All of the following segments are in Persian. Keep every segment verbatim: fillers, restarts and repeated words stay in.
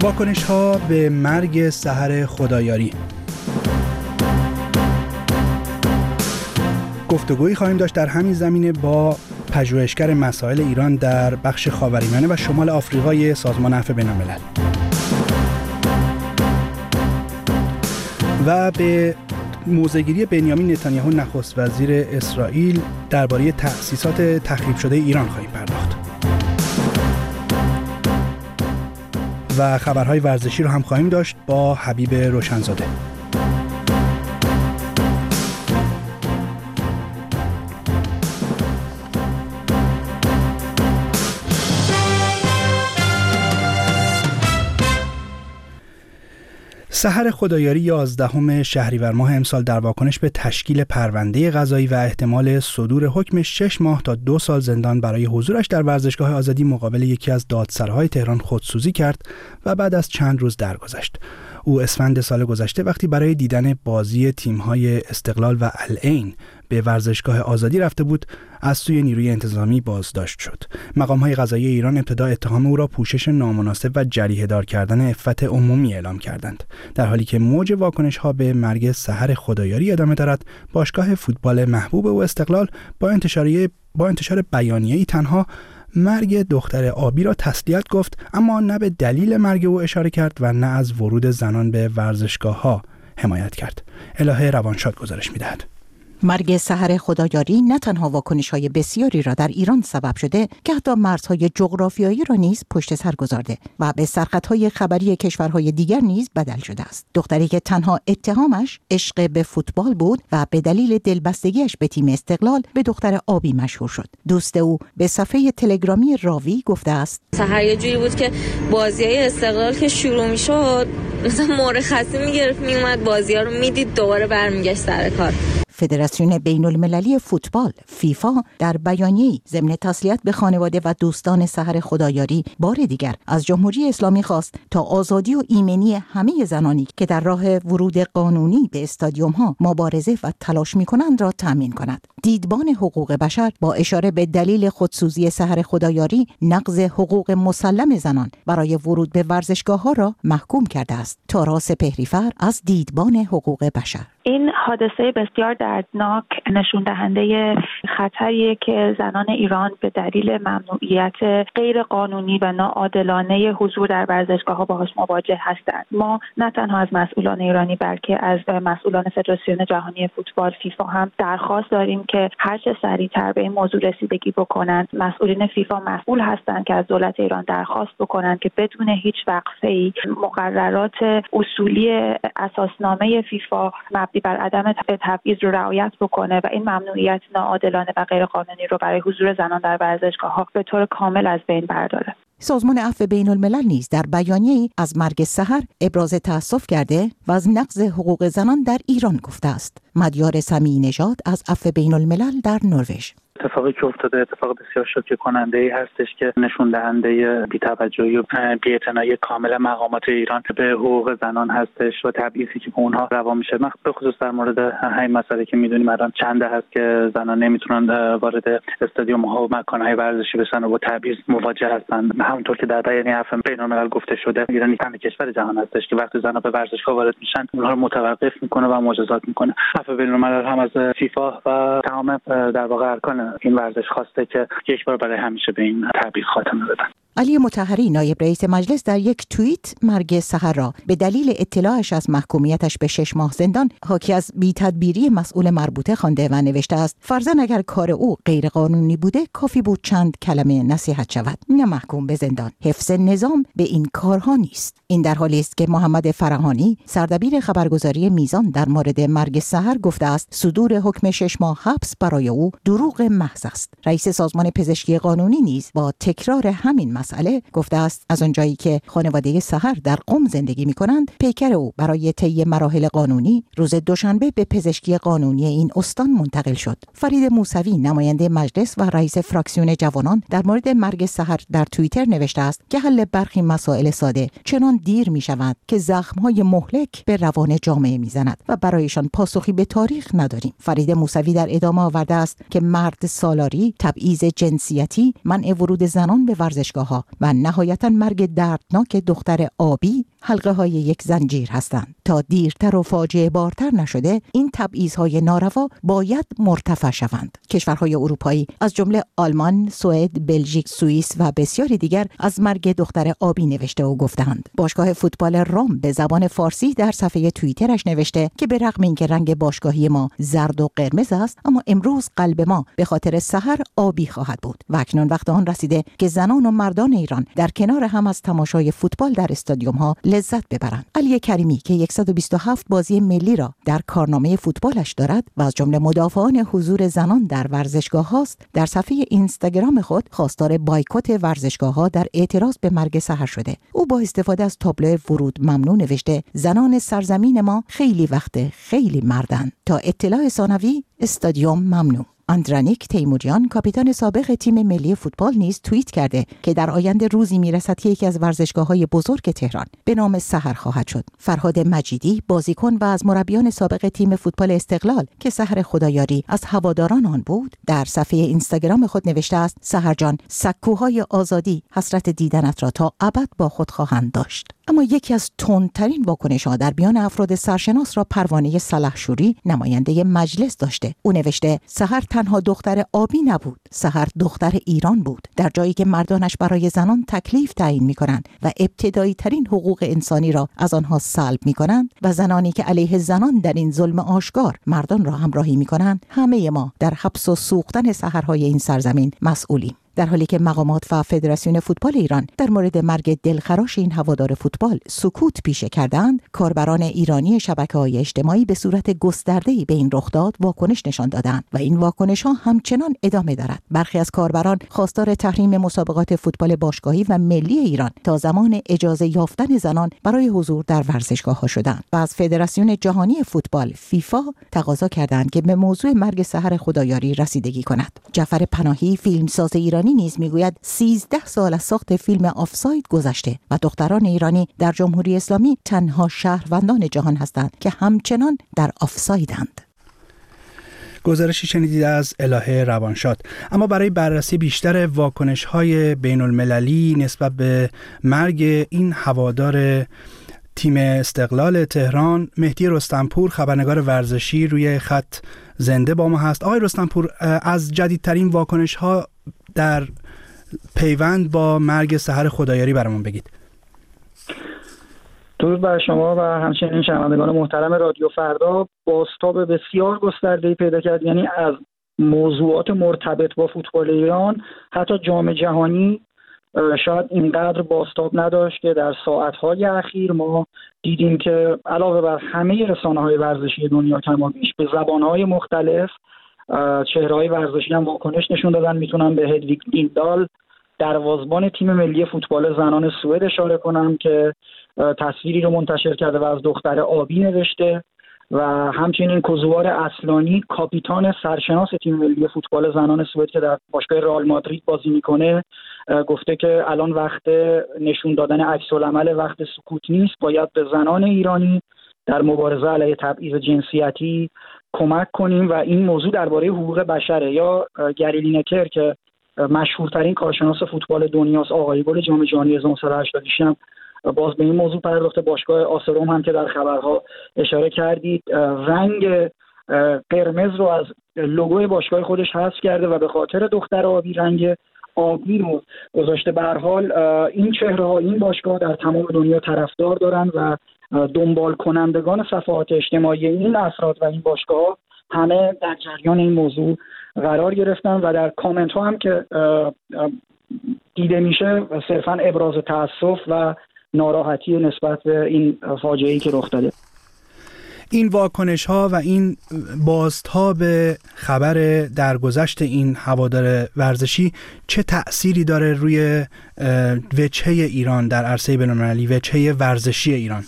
واکنش‌ها به مرگ سحر خدایاری. گفتگویی خواهیم داشت در همین زمینه با پژوهشگر مسائل ایران در بخش خاورمیانه و شمال آفریقای سازمان عفو بین‌الملل و به موضع‌گیری بنیامین نتانیاهو نخست وزیر اسرائیل درباره تأسیسات تخریب شده ایران خواهیم پرداخت و خبرهای ورزشی رو هم خواهیم داشت با حبیب روشنزاده. سحر خدایاری یازدهم شهریور ماه امسال در واکنش به تشکیل پرونده قضایی و احتمال صدور حکم شش ماه تا دو سال زندان برای حضورش در ورزشگاه آزادی مقابل یکی از دادسراهای تهران خودسوزی کرد و بعد از چند روز درگذشت. او اسفند سال گذشته وقتی برای دیدن بازی تیم‌های استقلال و العین به ورزشگاه آزادی رفته بود، از سوی نیروی انتظامی بازداشت شد. مقام‌های قضایی ایران ابتدا اتهام او را پوشش نامناسب و جریحه‌دار کردن عفت عمومی اعلام کردند. در حالی که موج واکنش‌ها به مرگ سحر خدایاری ادامه دارد، باشگاه فوتبال محبوب او استقلال با انتشار با انتشار بیانیه‌ای تنها مرگ دختر آبی را تسلیت گفت، اما نه به دلیل مرگ او اشاره کرد و نه از ورود زنان به ورزشگاه‌ها حمایت کرد. الهه روانشاد گزارش می‌دهد. مرگ سحر خدایاری نه تنها واکنش‌های بسیاری را در ایران سبب شده که حتی مرزهای جغرافیایی را نیز پشت سر گذارده و به سرخطهای خبری کشورهای دیگر نیز بدل شده است. دختری که تنها اتهامش عشق به فوتبال بود و به دلیل دلبستگیش به تیم استقلال به دختر آبی مشهور شد. دوست او به صفحه تلگرامی راوی گفته است: سحر یه جوری بود که بازی‌های استقلال که شروع می‌شد مثلا مرخصی می‌گرفت، میومد بازی‌ها رو می‌دید، دوباره برمیگشت سر کار. فدراسیون بین المللی فوتبال فیفا در بیانیه‌ای ضمن تسلیت به خانواده و دوستان سحر خدایاری بار دیگر از جمهوری اسلامی خواست تا آزادی و ایمنی همه زنانی که در راه ورود قانونی به استادیوم‌ها مبارزه و تلاش می‌کنند را تأمین کند. دیدبان حقوق بشر با اشاره به دلیل خودسوزی سحر خدایاری نقض حقوق مسلم زنان برای ورود به ورزشگاه‌ها را محکوم کرده است. تارا سپهری‌فر از دیدبان حقوق بشر: این حادثه بسیار دردناک نشون دهنده خطریه که زنان ایران به دلیل ممنوعیت غیر قانونی و ناعادلانه حضور در ورزشگاه‌ها باهاش مواجه هستند. ما نه تنها از مسئولان ایرانی بلکه از مسئولان فدراسیون جهانی فوتبال فیفا هم درخواست داریم که هر چه سریعتر به این موضوع رسیدگی بکنند. مسئولین فیفا مسئول هستند که از دولت ایران درخواست بکنند که بدون هیچ وقفه‌ای مقررات اصولی اساسنامه فیفا بر عدم تبعیض رو رعایت بکنه و این ممنوعیت ناعادلانه و غیر قانونی رو برای حضور زنان در ورزشگاه‌ها به طور کامل از بین برداره. سازمان عفو بین‌الملل نیز در بیانیه‌ای از مرگ سحر ابراز تأسف کرده و از نقض حقوق زنان در ایران گفته است. مدیار سمیع نژاد از عفو بین‌الملل در نروژ: اتفاقی که افتاده اتفاق بسیار شوکه کننده ای هستش که نشون دهنده بی‌توجهی و بی‌اعتنایی کامل مقامات ایران به حقوق زنان هستش و تبعیضی که به اونها روا میشه. به خصوص در مورد همین مسئله که میدونیم الان چنده هست که زنان نمیتونن وارد استادیوم ها و مکان‌های ورزشی بشن و با تبعیض مواجه هستن. همونطور که در بیانیه عفو بین‌الملل گفته شده، ایران تنها کشور جهان هستش که وقتی زنان به ورزشگاه وارد میشن اونها رو متوقف میکنه و مجازات میکنه. عفو بین‌الملل هم از فیفا و تمام در واقع ارکان این ورزش خواسته که یک بار برای همیشه به این تبعیض خاتمه بدن. علی مطهری نایب رئیس مجلس در یک توییت مرگ سحر را به دلیل اطلاعش از محکومیتش به شش ماه زندان حاکی از بی‌تدبیری مسئول مربوطه خوانده و نوشته است: فرضاً اگر کار او غیر قانونی بوده کافی بود چند کلمه نصیحت شود، نه محکوم به زندان. حفظ نظام به این کارها نیست. این در حالی است که محمد فرهانی سردبیر خبرگزاری میزان در مورد مرگ سحر گفته است صدور حکم شش ماه حبس برای او دروغ محض است. رئیس سازمان پزشکی قانونی نیز با تکرار همین مسئله گفته است از آنجایی که خانواده سحر در قم زندگی می‌کنند، پیکر او برای طی مراحل قانونی روز دوشنبه به پزشکی قانونی این استان منتقل شد. فرید موسوی نماینده مجلس و رئیس فراکسیون جوانان در مورد مرگ سحر در توییتر نوشته است که حل برخی مسائل ساده چنان دیر می‌شود که زخم‌های مهلک به روان جامعه می‌زند و برایشان پاسخی به تاریخ نداریم. فرید موسوی در ادامه آورده است که مرد سالاری، تبعیض جنسیتی، منع ورود زنان به ورزشگاه ها و نهایتاً مرگ دردناک دختر آبی حلقه های یک زنجیر هستند. تا دیرتر و فاجعه بارتر نشده این تبعیض‌های ناروا باید مرتفع شوند. کشورهای اروپایی از جمله آلمان، سوئد، بلژیک، سوئیس و بسیاری دیگر از مرگ دختر آبی نوشته و گفتند. باشگاه فوتبال روم به زبان فارسی در صفحه توییترش نوشته که به رغم اینکه رنگ باشگاهی ما زرد و قرمز است، اما امروز قلب ما به خاطر سحر آبی خواهد بود و اکنون وقت آن رسیده که زنان و مردان ایران در کنار هم از تماشای فوتبال در استادیوم ها لذت ببرند. علی کریمی که صد و بیست و هفت بازی ملی را در کارنامه فوتبالش دارد و از جمله مدافعان حضور زنان در ورزشگاه هاست، در صفحه اینستاگرام خود خواستار بایکوت ورزشگاه ها در اعتراض به مرگ سحر شده. او با استفاده از تابلو ورود ممنوع نوشته: زنان سرزمین ما خیلی وقت خیلی مردن. تا اطلاع ثانوی استادیوم ممنوع. اندرانیک تیموریان کاپیتان سابق تیم ملی فوتبال نیز توییت کرده که در آینده روزی میرسد که یکی از ورزشگاه‌های بزرگ تهران به نام سحر خواهد شد. فرهاد مجیدی بازیکن و از مربیان سابق تیم فوتبال استقلال که سحر خدایاری از هواداران آن بود، در صفحه اینستاگرام خود نوشته است: سحر جان، سکوهای آزادی حسرت دیدنت را تا ابد با خود خواهند داشت. اما یکی از تندترین واکنش‌ها در میان افراد سرشناس را پروانه سلحشوری نماینده مجلس داشته. او نوشته: سحر تنها دختر آبی نبود، سحر دختر ایران بود. در جایی که مردانش برای زنان تکلیف تعیین می‌کنند و ابتدایی ترین حقوق انسانی را از آنها سلب می‌کنند و زنانی که علیه زنان در این ظلم آشکار مردان را همراهی می‌کنند، همه ما در حبس و سوختن سحرهای این سرزمین مسئولیم. در حالی که مقامات و فدراسیون فوتبال ایران در مورد مرگ دلخراش این هوادار فوتبال سکوت پیشه کردند، کاربران ایرانی شبکه‌های اجتماعی به صورت گسترده‌ای به این رخداد واکنش نشان دادند و این واکنش‌ها همچنان ادامه دارد. برخی از کاربران خواستار تحریم مسابقات فوتبال باشگاهی و ملی ایران تا زمان اجازه یافتن زنان برای حضور در ورزشگاه‌ها شدند و از فدراسیون جهانی فوتبال فیفا تقاضا کردند که به موضوع مرگ سحر خدایاری رسیدگی کند. جعفر پناهی فیلمساز ایرانی نیز میگوید سیزده سال از ساخت فیلم آفساید گذشته و دختران ایرانی در جمهوری اسلامی تنها شهروندان جهان هستند که همچنان در آفسایدند. گزارشی شنیدید از الهه روانشاد. اما برای بررسی بیشتر واکنش‌های بین‌المللی نسبت به مرگ این هوادار تیم استقلال تهران، مهدی رستمپور خبرنگار ورزشی روی خط زنده با ما هست. آقای رستمپور، از جدیدترین واکنش‌ها در پیوند با مرگ سحر خدایاری برامون بگید. درود بر شما و همچنین شنوندگان محترم رادیو فردا. بازتاب بسیار گسترده‌ای پیدا کرد، یعنی از موضوعات مرتبط با فوتبال ایران حتی جام جهانی شاید اینقدر بازتاب نداشت که در ساعت‌های اخیر ما دیدیم که علاوه بر همه رسانه‌های ورزشی دنیا کما بیش به زبان‌های مختلف چهره‌های ورزشی هم واکنش نشون دادن. میتونم به هدویگ لیندال دروازه‌بان تیم ملی فوتبال زنان سوئد اشاره کنم که تصویری رو منتشر کرده و از دختر آبی نوشته و همچنین کوزوار اصلانی کاپیتان سرشناس تیم ملی فوتبال زنان سوئد که در باشگاه رئال مادرید بازی میکنه گفته که الان وقت نشون دادن عکس‌العمل، وقت سکوت نیست، باید به زنان ایرانی در مبارزه علیه تبعیض جنسیتی کمک کنیم و این موضوع درباره حقوق بشره. یا گری لینکر که مشهورترین کارشناس فوتبال دنیاست، آقای گل جام جهانی هزار و نهصد و هشتاد و شش هم باز به این موضوع پرداخته. باشگاه آسروم هم که در خبرها اشاره کردید رنگ قرمز رو از لوگوی باشگاه خودش حذف کرده و به خاطر دختر آبی رنگ آبی رو گذاشته. به هر حال این چهره‌ها این باشگاه در تمام دنیا طرفدار دارن و دنبال کنندگان صفحات اجتماعی این افراد و این باشگاه همه در جریان این موضوع قرار گرفتن و در کامنت ها هم که دیده میشه صرفا ابراز تأسف و ناراحتی نسبت به این فاجعه‌ای که رخ داده. این واکنش ها و این بازتاب خبر درگذشت این هوادار ورزشی چه تأثیری داره روی وجهه ایران در عرصه بین‌المللی، وجهه ورزشی ایران؟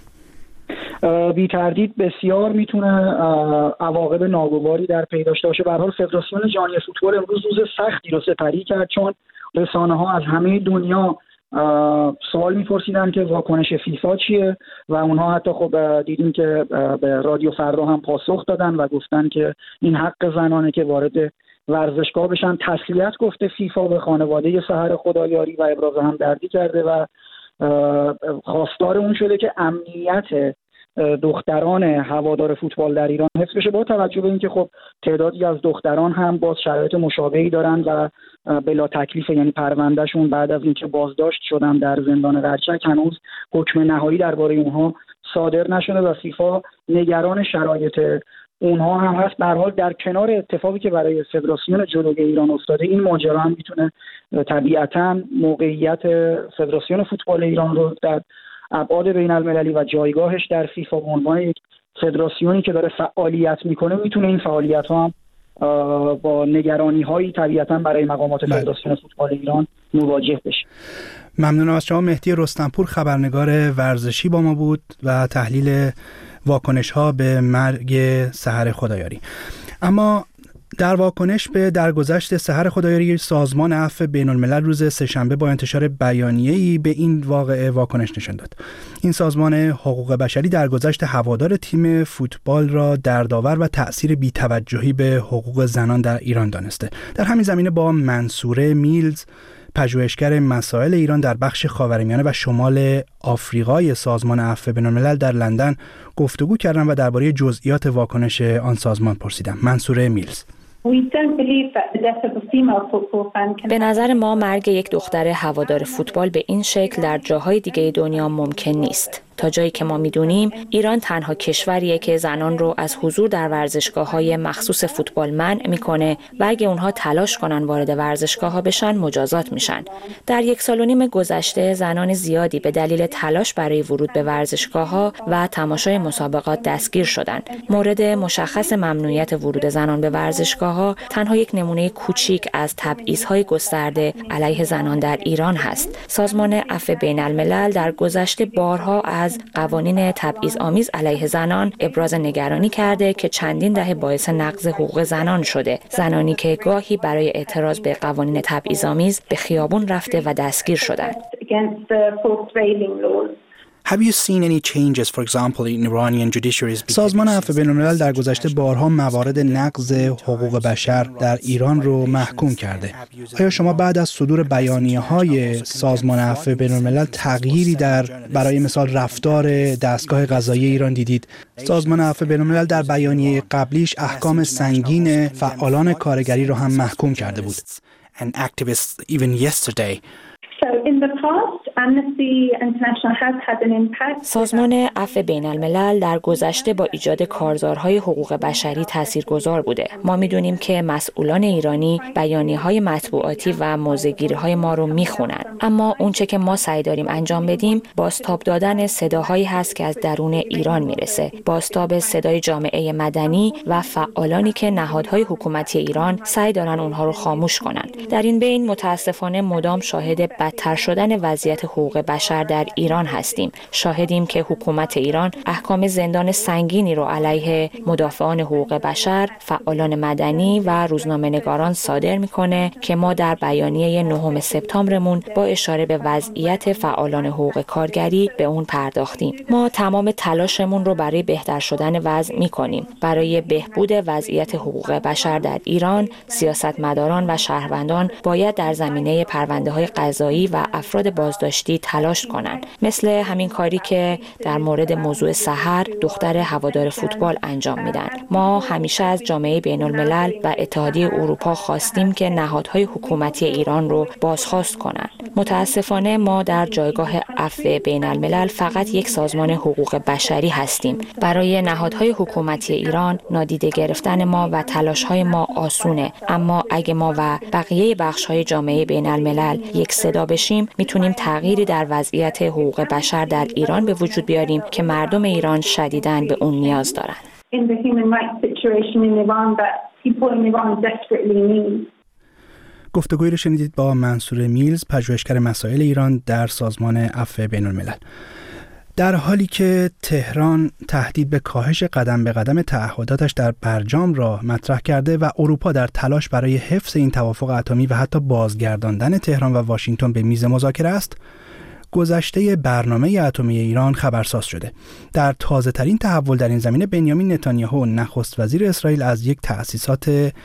بی تردید بسیار میتونه عواقب ناگواری در پی داشته باشه. به هر حال فدراسیون جهانی فوتبال امروز روز سختی رو سپری کرد، چون رسانه ها از همه دنیا سوال میپرسیدن که واکنش فیفا چیه و اونها حتی خب دیدیم که به رادیو فردا هم پاسخ دادن و گفتن که این حق زنانه که وارد ورزشگاه بشن. تسلیت گفته فیفا به خانواده سحر خدایاری و ابراز همدردی کرده و خواستار اون شده که امنیت دختران هوادار فوتبال در ایران حفظ بشه، با توجه به اینکه خب تعدادی از دختران هم باز شرایط مشابهی دارن و بلا تکلیف، یعنی پروندهشون بعد از اینکه بازداشت شدن در زندان رچک هنوز حکم نهایی درباره اونها صادر نشده و فیفا نگران شرایط اونها هم هست. به هر حال در کنار اتفاقی که برای فدراسیون جودو ایران افتاده، این ماجرا هم میتونه طبیعتاً موقعیت فدراسیون فوتبال ایران رو در ابعاد بین المللی و جایگاهش در فیفا به عنوان یک فدراسیونی که داره فعالیت میکنه، میتونه این فعالیت ها هم با نگرانی هایی طبیعتاً برای مقامات فدراسیون فوتبال ایران مواجه بشه. ممنونم از شما. مهدی رستمپور خبرنگار ورزشی با ما بود و تحلیل واکنش ها به مرگ سحر خدایاری. اما در واکنش به درگذشت سحر خدایاری، سازمان عفو بین الملل روز سه‌شنبه با انتشار بیانیه‌ای به این واقعه واکنش نشان داد. این سازمان حقوق بشری درگذشت هوادار تیم فوتبال را دردآور و تأثیر بی‌توجهی به حقوق زنان در ایران دانسته. در همین زمینه با منصوره میلز، پژوهشگر مسائل ایران در بخش خاورمیانه و شمال آفریقای سازمان عفو بین الملل در لندن گفتگو کردم و درباره جزئیات واکنش آن سازمان پرسیدم. منصوره میلز: به نظر ما مرگ یک دختر هوادار فوتبال به این شکل در جاهای دیگه دنیا ممکن نیست. تا جایی که ما میدونیم ایران تنها کشوریه که زنان رو از حضور در ورزشگاه‌های مخصوص فوتبال منع میکنه و اگه اونها تلاش کنن وارد ورزشگاه‌ها بشن مجازات میشن. در یک سال و نیم گذشته زنان زیادی به دلیل تلاش برای ورود به ورزشگاه‌ها و تماشای مسابقات دستگیر شدن. مورد مشخص ممنوعیت ورود زنان به ورزشگاه‌ها تنها یک نمونه کوچیک از تبعیض‌های گسترده علیه زنان در ایران هست. سازمان عفو بین الملل در گذشته بارها از قوانین تبعیض‌آمیز علیه زنان ابراز نگرانی کرده که چندین دهه باعث نقض حقوق زنان شده. زنانی که گاهی برای اعتراض به قوانین تبعیض‌آمیز به خیابون رفته و دستگیر شدند. Have you seen any changes, for example, in Iranian judiciaries? سازمان عفو بین الملل در گذشته بارها موارد نقض حقوق بشر در ایران رو محکوم کرده. آیا شما بعد از صدور بیانیه‌های سازمان عفو بین الملل تغییری در برای مثال رفتار دستگاه قضایی ایران دیدید؟ سازمان عفو بین الملل در بیانیه قبلیش احکام سنگین فعالان کارگری رو هم محکوم کرده بود. And activists even yesterday. سازمان عفو بین الملل در گذشته با ایجاد کارزارهای حقوق بشری تاثیرگذار بوده. ما میدونیم که مسئولان ایرانی بیانیه‌های مطبوعاتی و موضع‌گیری‌های ما رو میخونن، اما اونچه که ما سعی داریم انجام بدیم بازتاب دادن صداهایی هست که از درون ایران میرسه، بازتاب صدای جامعه مدنی و فعالانی که نهادهای حکومتی ایران سعی دارن اونها رو خاموش کنن. در این بین متاسفانه مدام شاهد بدتر شدن وضعیت حقوق بشر در ایران هستیم. شاهدیم که حکومت ایران احکام زندان سنگینی رو علیه مدافعان حقوق بشر، فعالان مدنی و روزنامه‌نگاران صادر میکنه که ما در بیانیه نهم سپتامبرمون با اشاره به وضعیت فعالان حقوق کارگری به اون پرداختیم. ما تمام تلاشمون رو برای بهتر شدن وضع میکنیم. برای بهبود وضعیت حقوق بشر در ایران، سیاستمداران و شهروندان باید در زمینه پرونده‌های قضایی و افراد بازداشتی تلاش کنند، مثل همین کاری که در مورد موضوع سحر دختر هوادار فوتبال انجام میدن. ما همیشه از جامعه بین الملل و اتحادیه اروپا خواستیم که نهادهای حکومتی ایران رو بازخواست کنند. متاسفانه ما در جایگاه عفو بین الملل فقط یک سازمان حقوق بشری هستیم. برای نهادهای حکومتی ایران نادیده گرفتن ما و تلاش‌های ما آسونه، اما اگه ما و بقیه بخش‌های جامعه بین الملل یک صدا بشیم میتونیم تغییری در وضعیت حقوق بشر در ایران به وجود بیاریم که مردم ایران شدیداً به اون نیاز دارن. گفتگویی رو شنیدید با منصوره میلز، پژوهشگر مسائل ایران در سازمان عفو بین الملل. در حالی که تهران تهدید به کاهش قدم به قدم تعهداتش در برجام را مطرح کرده و اروپا در تلاش برای حفظ این توافق اتمی و حتی بازگرداندن تهران و واشنگتن به میز مذاکره است، گذشته برنامه اتمی ایران خبرساز شده. در تازه‌ترین تحول در این زمینه بنیامین نتانیاهو نخست وزیر اسرائیل از یک تأسیسات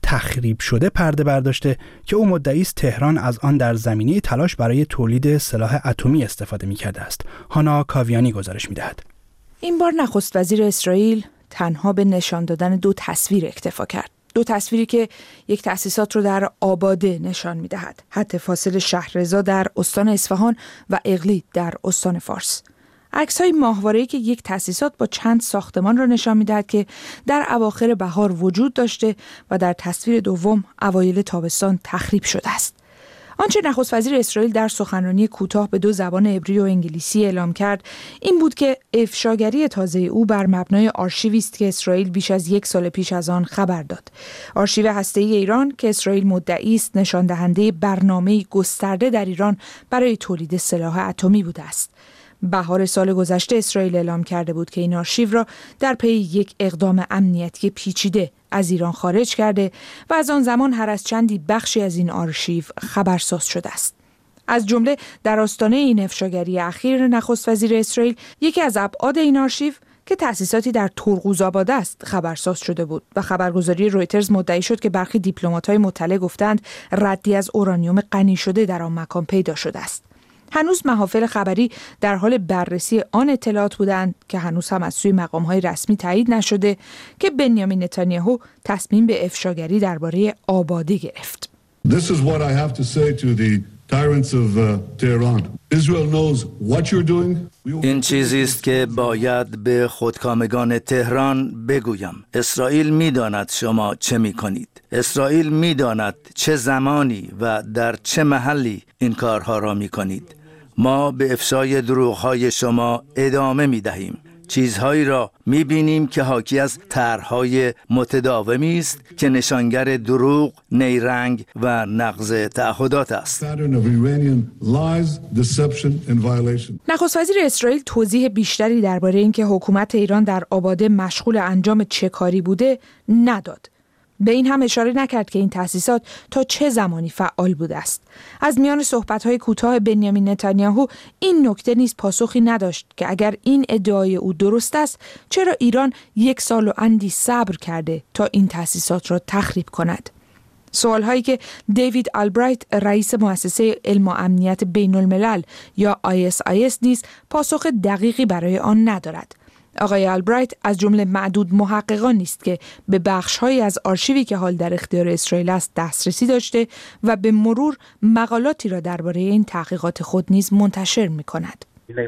تخریب شده پرده برداشته که او مدعی است تهران از آن در زمینه تلاش برای تولید سلاح اتمی استفاده می‌کرده است. هانا کاویانی گزارش می‌دهد. این بار نخست وزیر اسرائیل تنها به نشان دادن دو تصویر اکتفا کرد. دو تصویری که یک تأسیسات رو در آباده نشان می‌دهد. حد فاصل شهررضا در استان اصفهان و اقلید در استان فارس. عکس‌های ماهواره‌ای که یک تأسیسات با چند ساختمان را نشان می‌دهد که در اواخر بهار وجود داشته و در تصویر دوم اوایل تابستان تخریب شده است. آنچه نخست وزیر اسرائیل در سخنرانی کوتاه به دو زبان عبری و انگلیسی اعلام کرد این بود که افشاگری تازه او بر مبنای آرشیوی است که اسرائیل بیش از یک سال پیش از آن خبر داد. آرشیو هسته‌ای ایران که اسرائیل مدعی است نشان دهنده برنامه‌ای گسترده در ایران برای تولید سلاح اتمی بوده است. بهار سال گذشته اسرائیل اعلام کرده بود که این آرشیو را در پی یک اقدام امنیتی پیچیده از ایران خارج کرده و از آن زمان هر از چندی بخشی از این آرشیو خبرساز شده است. از جمله در آستانه این افشاگری اخیر نخست وزیر اسرائیل یکی از ابعاد این آرشیو که تأسیساتی در ترقوزآباد است خبرساز شده بود و خبرگزاری رویترز مدعی شد که برخی دیپلمات‌های مطلع گفتند ردی از اورانیوم غنی شده در آن مکان پیدا شده است. هنوز محافل خبری در حال بررسی آن اطلاعات بودند که هنوز هم از سوی مقام‌های رسمی تایید نشده که بنیامین نتانیاهو تصمیم به افشاگری درباره آباده گرفت. This is what I have to say to the tyrants of uh, Tehran. Israel knows what you're doing. این چیزی است که باید به خودکامگان تهران بگویم. اسرائیل می‌داند شما چه می‌کنید. اسرائیل می‌داند چه زمانی و در چه محلی این کارها را می‌کنید. ما به افشای دروغ‌های شما ادامه می‌دهیم. چیزهایی را می‌بینیم که حاکی از طرح‌های متداومی است که نشانگر دروغ، نیرنگ و نقض تعهدات است. نخست وزیر اسرائیل توضیح بیشتری درباره اینکه حکومت ایران در آباده مشغول انجام چه کاری بوده نداد. به این هم اشاره نکرد که این تأسیسات تا چه زمانی فعال بوده است. از میان صحبت‌های کوتاه بنیامین نتانیاهو این نکته نیز پاسخی نداشت که اگر این ادعای او درست است چرا ایران یک سال و اندی صبر کرده تا این تأسیسات را تخریب کند. سوال‌هایی که دیوید آلبرایت رئیس مؤسسه علم و امنیت بین الملل یا آی اس آی اس نیز پاسخ دقیقی برای آن ندارد. آقای آلبرایت از جمله معدود محققان است که به بخش‌هایی از آرشیوی که حال در اختیار اسرائیل است دسترسی داشته و به مرور مقالاتی را درباره این تحقیقات خود نیز منتشر می‌کند.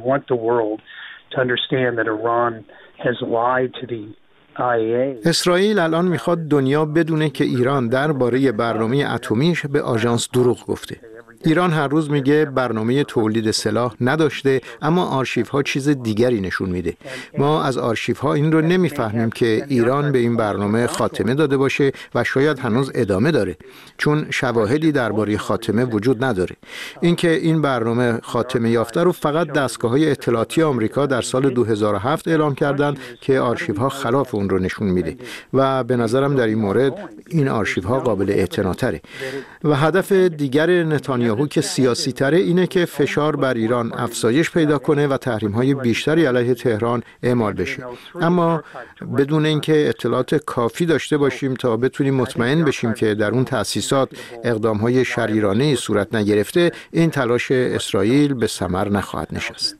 اسرائیل الان میخواد دنیا بدونه که ایران درباره برنامه اتمیش به آژانس دروغ گفته. ایران هر روز میگه برنامه تولید سلاح نداشته، اما آرشیوها چیز دیگری نشون میده. ما از آرشیوها این رو نمیفهمیم که ایران به این برنامه خاتمه داده باشه و شاید هنوز ادامه داره، چون شواهدی درباره خاتمه وجود نداره. اینکه این برنامه خاتمه یافته رو فقط دستگاه‌های اطلاعاتی آمریکا در سال دو هزار و هفت اعلام کردند که آرشیوها خلاف اون رو نشون میده و به نظرم در این مورد این آرشیوها قابل اعتناتره. و هدف دیگر نتانیاهو که سیاسی تره اینه که فشار بر ایران افزایش پیدا کنه و تحریم‌های بیشتری علیه تهران اعمال بشه. اما بدون اینکه اطلاعات کافی داشته باشیم تا بتونیم مطمئن بشیم که در اون تأسیسات اقدام‌های شریرانه‌ای صورت نگرفته، این تلاش اسرائیل به ثمر نخواهد نشست.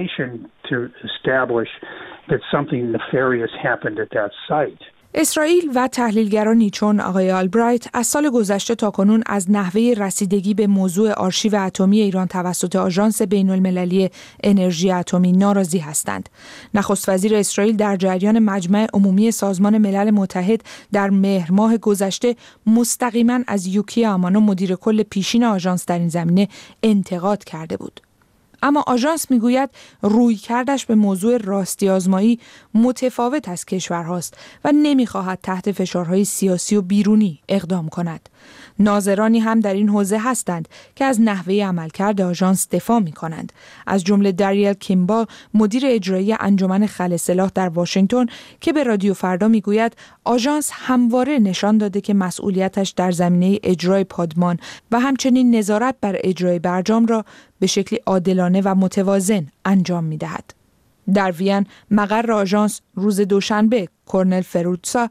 اسرائیل و تحلیلگرانی چون آقای آلبرایت از سال گذشته تاکنون از نحوه رسیدگی به موضوع آرشیو اتمی ایران توسط آژانس بین المللی انرژی اتمی ناراضی هستند. نخست وزیر اسرائیل در جریان مجمع عمومی سازمان ملل متحد در مهر ماه گذشته مستقیما از یوکیا آمانو مدیر کل پیشین آژانس در این زمینه انتقاد کرده بود. اما آژانس میگوید رویکردش به موضوع راستی آزمایی متفاوت از کشورهاست و نمیخواهد تحت فشارهای سیاسی و بیرونی اقدام کند. ناظرانی هم در این حوزه هستند که از نحوه عملکرد آژانس دفاع می‌کنند. از جمله دریل کیمبال مدیر اجرایی انجمن خل سلاح در واشنگتن که به رادیو فردا میگوید آژانس همواره نشان داده که مسئولیتش در زمینه اجرای پادمان و همچنین نظارت بر اجرای برجام را به شکلی عادلانه و متوازن انجام می‌دهد. در وین مقر آژانس روز دوشنبه کرنل فروتسا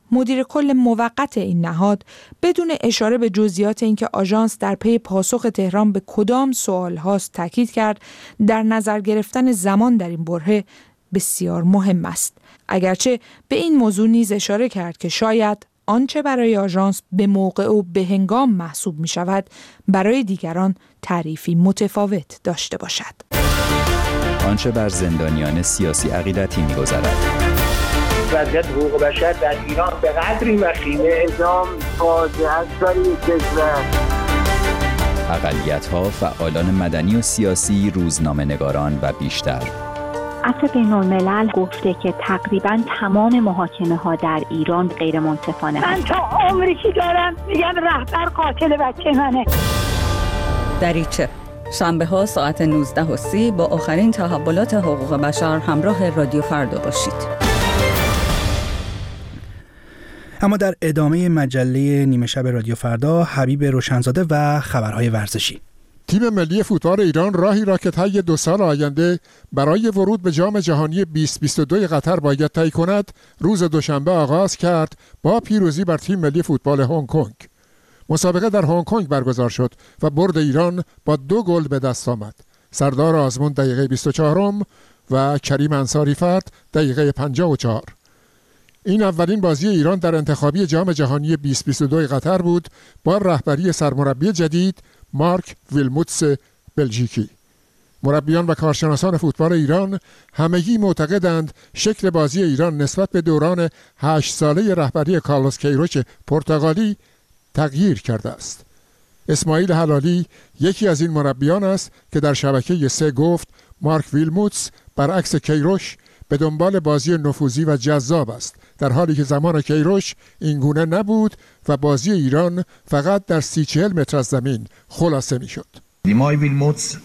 مدیر کل موقت این نهاد بدون اشاره به جزئیات اینکه آژانس در پی پاسخ تهران به کدام سوال هاست تاکید کرد در نظر گرفتن زمان در این برهه بسیار مهم است. اگرچه به این موضوع نیز اشاره کرد که شاید آنچه برای آژانس به موقع و به هنگام محسوب می شود برای دیگران تعریفی متفاوت داشته باشد. آنچه بر زندانیان سیاسی عقیدتی می گذرد. وضعیت حقوق بشر در ایران به قدری وخیمه اعدام فاجعه داری کشور. اقلیت‌ها، فعالان مدنی و سیاسی، روزنامه نگاران و بیشتر. عفو بین‌الملل گفته که تقریباً تمام محاکمه ها در ایران غیر منصفانه من تا عمری که دارم میگم رهبر قاتل بچه منه. دریچه شنبه ها ساعت نوزده و سی با آخرین تحولات حقوق بشر همراه رادیو فردا باشید. اما در ادامه مجله نیمه شب رادیو فردا، حبیب روشنزاده و خبرهای ورزشی. تیم ملی فوتبال ایران راهی را که طی دو سال آینده برای ورود به جام جهانی بیست بیست و دو قطر باید طی کند، روز دوشنبه آغاز کرد با پیروزی بر تیم ملی فوتبال هنگ کنگ. مسابقه در هنگ کنگ برگزار شد و برد ایران با دو گل به دست آمد. سردار آزمون دقیقه بیست و چهار و کریم انصاری فرد دقیقه پنجاه و چهار. این اولین بازی ایران در انتخابی جام جهانی بیست بیست و دو قطر بود با رهبری سرمربی جدید مارک ویلموتس بلژیکی. مربیان و کارشناسان فوتبال ایران همگی معتقدند شکل بازی ایران نسبت به دوران هشت ساله رهبری کارلوس کیروش پرتغالی تغییر کرده است. اسماعیل حلالی یکی از این مربیان است که در شبکه سه گفت مارک ویلموتس برعکس کیروش به دنبال بازی نفوذی و جذاب است، در حالی که زمان کیروش این گونه نبود و بازی ایران فقط در سی چهل متر از زمین خلاصه می شد. مارک ویلموتس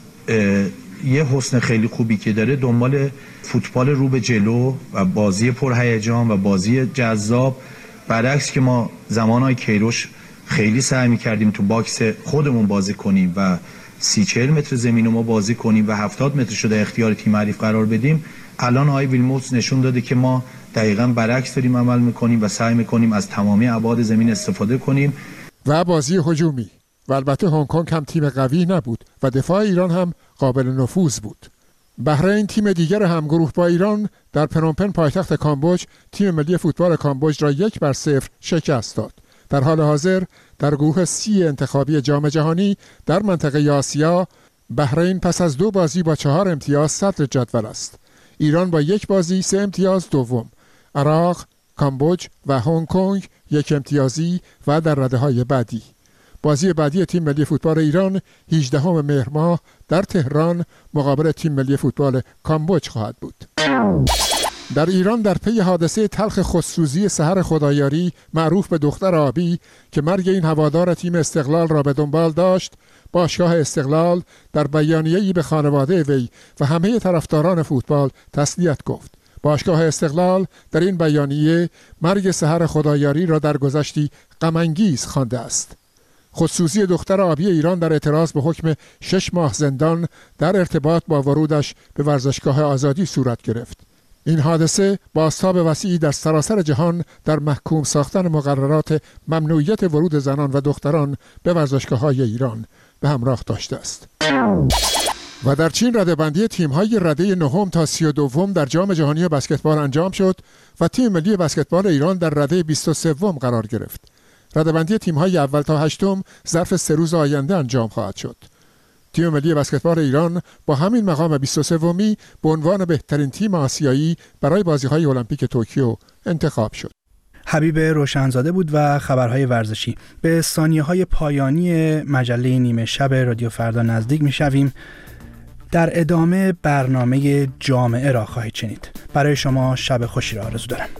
یه حسن خیلی خوبی که داره دنبال فوتبال رو به جلو و بازی پرهیجان و بازی جذاب، برعکس که ما زمانهای کیروش خیلی سعی می کردیم تو باکس خودمون بازی کنیم و سی چهل متر زمین ما بازی کنیم و هفتاد متر شده اختیار تیم حریف قرار بدیم. الان آقای ویلموتس نشون داده که ما دقیقاً برعکس داریم عمل میکنیم و سعی میکنیم از تمامی ابعاد زمین استفاده کنیم. و بازی هجومی و البته هنگ کنگ هم تیم قوی نبود و دفاع ایران هم قابل نفوذ بود. بحرین تیم دیگر همگروه با ایران در پنومپن پایتخت کامبوج تیم ملی فوتبال کامبوج را یک بر صفر شکست داد. در حال حاضر در گروه سی انتخابی جام جهانی در منطقه آسیا، بحرین پس از دو بازی با چهار امتیاز صدر جدول است. ایران با یک بازی سه امتیاز دوم، عراق، کامبوج و هنگ کنگ یک امتیازی و در رده‌های بعدی. بازی بعدی تیم ملی فوتبال ایران هجدهم مهر ماه در تهران مقابل تیم ملی فوتبال کامبوج خواهد بود. در ایران در پی حادثه تلخ خودسوزی سحر خدایاری معروف به دختر آبی که مرگ این هوادار تیم استقلال را به دنبال داشت، باشگاه استقلال در بیانیه‌ای به خانواده وی و همه طرفداران فوتبال تسلیت گفت. باشگاه استقلال در این بیانیه مرگ سحر خدایاری را در گذشتی غم‌انگیز خوانده است. خودسوزی دختر آبی ایران در اعتراض به حکم شش ماه زندان در ارتباط با ورودش به ورزشگاه آزادی صورت گرفت. این حادثه بازتاب وسیعی در سراسر جهان در محکوم ساختن مقررات ممنوعیت ورود زنان و دختران به ورزشگاه‌های ایران به همراه داشته است. و در چین رده‌بندی تیم‌های رده نهم تا سی و دوم در جام جهانی بسکتبال انجام شد و تیم ملی بسکتبال ایران در رده بیست و سوم قرار گرفت. رده‌بندی تیم‌های اول تا هشتم ظرف سه روز آینده انجام خواهد شد. تیم ملی بسکتبال ایران با همین مقام بیست و سومی به عنوان بهترین تیم آسیایی برای بازی‌های المپیک توکیو انتخاب شد. حبیب روشنزاده بود و خبرهای ورزشی. به ثانیه‌های پایانی مجله نیمه شب رادیو فردا نزدیک می‌شویم. در ادامه برنامه جامعه را خواهید شنید. برای شما شب خوشی را آرزو دارم.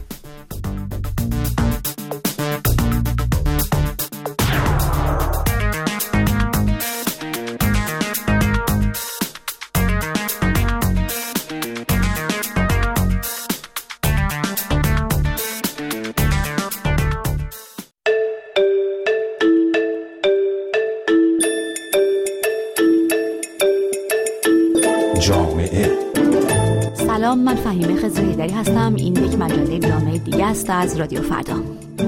سلام، من فهیمه خضرهیدری هستم. این یک مجله جامعه دیگه است از رادیو فردا.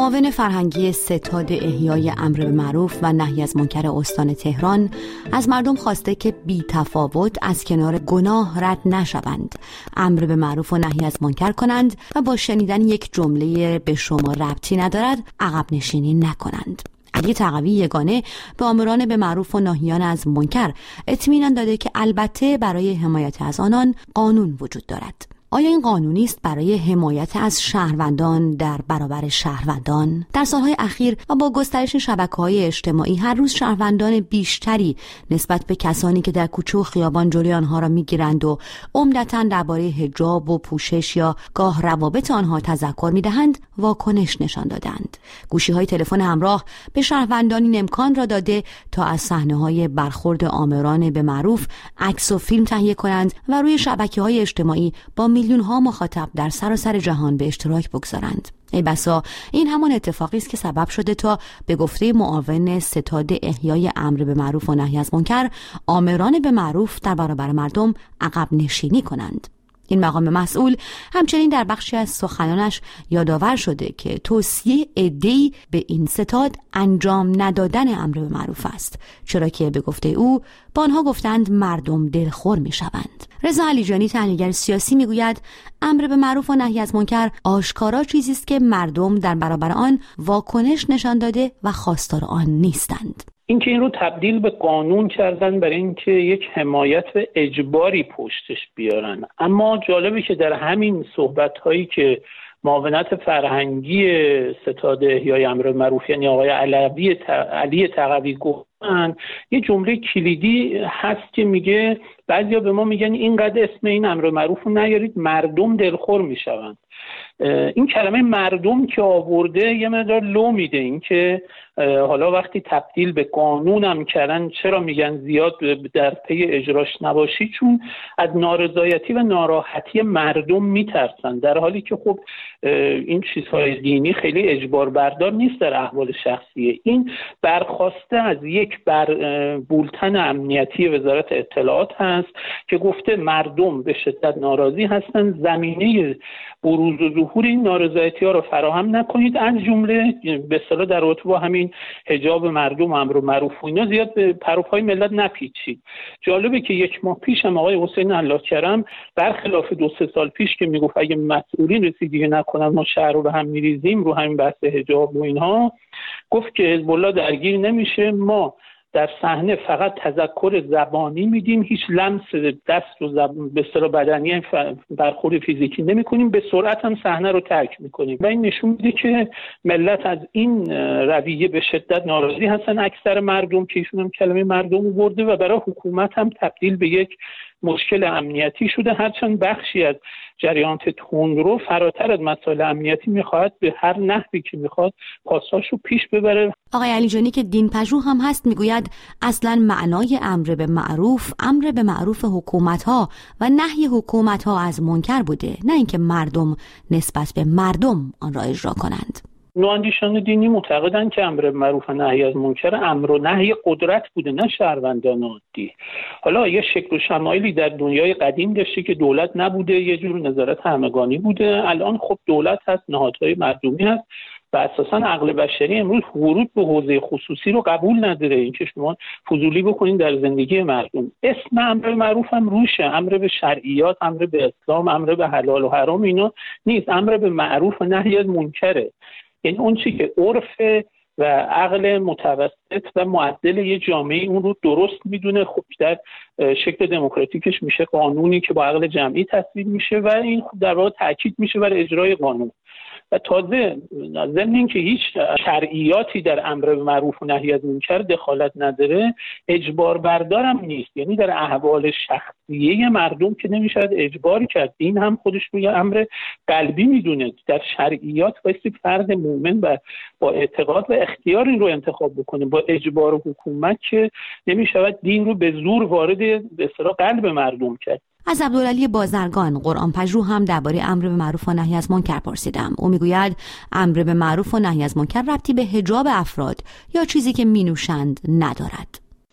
معاون فرهنگی ستاد احیای امر به معروف و نهی از منکر استان تهران از مردم خواسته که بی تفاوت از کنار گناه رد نشوند، امر به معروف و نهی از منکر کنند و با شنیدن یک جمله به شما ربطی ندارد عقب نشینی نکنند. علی تقوی یگانه به آمران به معروف و ناهیان از منکر اطمینان داده که البته برای حمایت از آنان قانون وجود دارد. آیا این قانونی است برای حمایت از شهروندان در برابر شهروندان؟ در سالهای اخیر و با گسترش شبکه‌های اجتماعی هر روز شهروندان بیشتری نسبت به کسانی که در کوچه و خیابان جلوی آنها را میگیرند و عمدتاً درباره حجاب و پوشش یا گاه روابط آنها تذکر میدهند واکنش نشان دادند. گوشی‌های تلفن همراه به شهروندان این امکان را داده تا از صحنه‌های برخورد آمران به معروف عکس و فیلم تهیه کنند و روی شبکه‌های اجتماعی با میلیون ها مخاطب در سراسر جهان به اشتراک بگذارند. ای بسا این همان اتفاقی است که سبب شده تا به گفته معاون ستاد احیای امر به معروف و نهی از منکر آمران به معروف در برابر مردم عقب نشینی کنند. این مقام مسئول همچنین در بخشی از سخنانش یادآور شده که توصیه عده‌ای به این ستاد انجام ندادن امر به معروف است، چرا که به گفته او با آنها گفتند مردم دلخور می‌شوند. رضا علیجانی تحلیلگر سیاسی میگوید امر به معروف و نهی از منکر آشکارا چیزی است که مردم در برابر آن واکنش نشان داده و خواستار آن نیستند. اینکه این رو تبدیل به قانون کردن برای اینکه یک حمایت و اجباری پشتش بیارن. اما جالبه که در همین صحبت‌هایی که معاونت فرهنگی ستاد احیای امر به معروف یعنی آقای علوی علی تقوی گفتن، یه جمله کلیدی هست که میگه بعضیا به ما میگن اینقدر اسم این امر به معروف رو نیارید مردم دلخور میشوند. این کلمه مردم که آورده یه مقدار لو میده، این که حالا وقتی تبدیل به قانون هم کردن چرا میگن زیاد در پی اجراش نباشی، چون از نارضایتی و ناراحتی مردم میترسن، در حالی که خب این چیزهای دینی خیلی اجبار بردار نیست در احوال شخصیه. این برخواسته از یک بر بولتن امنیتی وزارت اطلاعات هست که گفته مردم به شدت ناراضی هستن، زمینه بروز و ظهور این نارضایتی ها رو فراهم نکنید، از جمله به اصطلاح در رابطه با همین حجاب مردم امر و معروف و اینا زیاد به پروپای ملت نپیچید. جالبه که یک ماه پیش هم آقای حسین الله کرم برخلاف دو سه سال پیش که میگفت اگه مسئولین رسیدگی نکنن ما شهر رو به هم میریزیم رو همین بحث حجاب و اینها، گفت که حزب الله درگیر نمیشه، ما در صحنه فقط تذکر زبانی میدیم، هیچ لمس دست و زب... به اصطلاح بدنی برخورد فیزیکی نمیکنیم، به سرعت هم صحنه رو ترک میکنیم. و این نشون میده که ملت از این رویه به شدت ناراضی هستن، اکثر مردم که ایشون هم کلمه مردم برده و برای حکومت هم تبدیل به یک مشکل امنیتی شده، هرچند بخشی از جریانات تندرو فراتر از مسائل امنیتی میخواد به هر نحوی که میخواد پاساشو پیش ببره. آقای علیجانی که دین پژوه هم هست میگوید اصلا معنای امر به معروف امر به معروف حکومت‌ها و نهی حکومت‌ها از منکر بوده، نه اینکه مردم نسبت به مردم آن را اجرا کنند. نواندیشان دینی معتقدند که امر به معروف و نهی از منکر امر و نهی قدرت بوده، نه شهروندان عادی. حالا یه شکل و شمایلی در دنیای قدیم داشته که دولت نبوده، یه جور نظارت همگانی بوده. الان خب دولت هست، نهادهای مردمی هست و اساساً عقل بشری امروز ورود به حوزه خصوصی رو قبول نداره. این که شما فضولی بکنین در زندگی مردم. اسم امر به معروف هم روشه، امر به شرعیات، امر به اسلام، امر به حلال و حرام اینا نیست، امر به معروف و نهی از منکره. یعنی اون چی که عرف و عقل متوسط و معدل یه جامعه اون رو درست میدونه، خب در شکل دموکراتیکش میشه قانونی که با عقل جمعی تصویب میشه و این خب در واقع تاکید میشه بر اجرای قانون. و تازه ضمن این که هیچ شرعیاتی در امر به معروف و نهی از منکر دخالت نداره، اجبار بردارم نیست، یعنی در احوال شخصیه مردم که نمیشه اجباری کرد. این هم خودش رو یه امر قلبی میدونه. در شرعیات واسه فرد مومن و با اعتقاد و اختیار این رو انتخاب بکنه، با اجبار و حکومت که نمیشه دین رو به زور وارد به اصطلاح قلب مردم کرد. از عبدالعلی بازرگان قرآن پژوه هم درباره امر به معروف و نهی از منکر پرسیدم. او میگوید امر به معروف و نهی از منکر ربطی به حجاب افراد یا چیزی که مینوشند ندارد.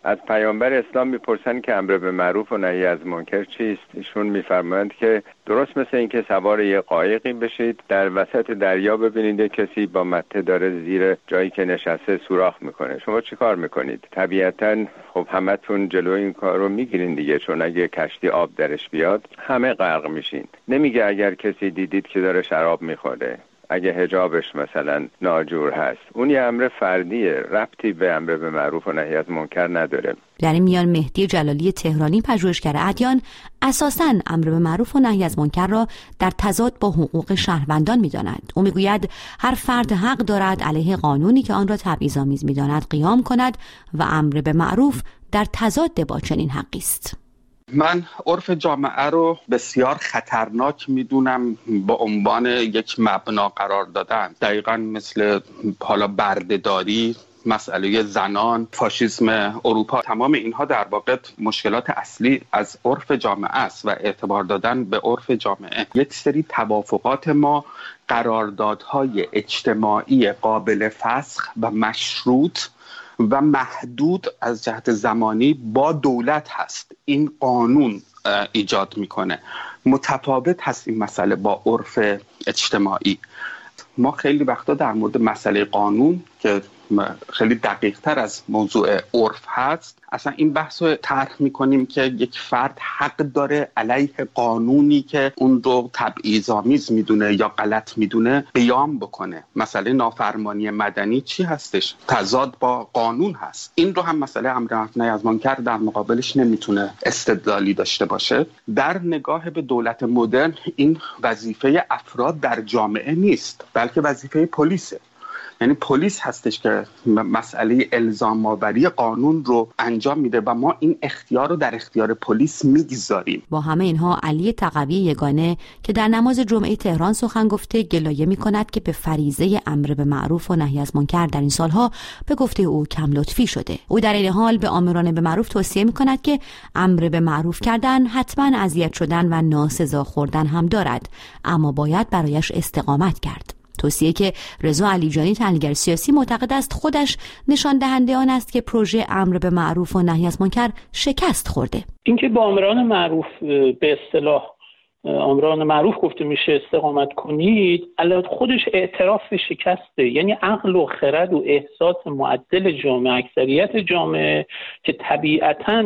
از پیامبر اسلام میپرسن که امر به معروف و نهی از منکر چیست. ایشون میفرمایند که درست مثل این که سوار یه قایقی بشید، در وسط دریا ببینید کسی با مته داره زیر جایی که نشسته سوراخ میکنه، شما چی کار میکنید؟ طبیعتاً خب همتون جلو این کار رو میگیرین دیگه، چون اگه کشتی آب درش بیاد همه غرق میشین. نمیگه اگر کسی دیدید که داره شراب میخوره، اگه حجابش مثلا ناجور هست، اون یه امر فردیه، ربطی به امر به معروف و نهی از منکر نداره. در این میان مهدی جلالی تهرانی، پژوهشگر ادیان، اساساً امر به معروف و نهی از منکر را در تضاد با حقوق شهروندان می‌داند. او میگوید هر فرد حق دارد علیه قانونی که آن را تبعیض‌آمیز می‌داند قیام کند و امر به معروف در تضاد با چنین حقی است. من عرف جامعه رو بسیار خطرناک میدونم با عنوان یک مبنا قرار دادن، دقیقاً مثل حالا بردهداری، مسئله زنان، فاشیسم اروپا. تمام اینها در واقع مشکلات اصلی از عرف جامعه است و اعتبار دادن به عرف جامعه. یک سری توافقات ما، قراردادهای اجتماعی قابل فسخ و مشروط و محدود از جهت زمانی با دولت هست. این قانون ایجاد میکنه. متفاوت هست این مسئله با عرف اجتماعی. ما خیلی وقتا در مورد مسئله قانون که خیلی دقیق تر از موضوع عرف هست، اصلا این بحث رو طرح میکنیم که یک فرد حق داره علیه قانونی که اون رو تبعیض‌آمیز میدونه یا غلط میدونه قیام بکنه. مسئله نافرمانی مدنی چی هستش؟ تضاد با قانون هست. این رو هم مسئله امر به معروف و نهی از منکر در مقابلش نمیتونه استدلالی داشته باشه. در نگاه به دولت مدرن این وظیفه افراد در جامعه نیست، بلکه وظیفه پلیسه. یعنی پلیس هستش که مسئله الزام آوری قانون رو انجام میده و ما این اختیار رو در اختیار پلیس میگذاریم. با همه اینها علی تقوی یگانه که در نماز جمعه تهران سخن گفته گلایه میکند که به فریضه امر به معروف و نهی از منکر در این سالها به گفته او کم لطفی شده. او در این حال به آمران به معروف توصیه میکند که امر به معروف کردن حتما اذیت شدن و ناسزا خوردن هم دارد، اما باید برایش استقامت کرد. توصیه که رضا علیجانی، تحلیلگر سیاسی، معتقد است خودش نشان دهنده آن است که پروژه امر به معروف و نهی از منکر شکست خورده. اینکه با آمران معروف به اصطلاح آمران معروف گفته میشه استقامت کنید، البته خودش اعتراف به شکسته. یعنی عقل و خرد و احساس معدل جامعه، اکثریت جامعه که طبیعتاً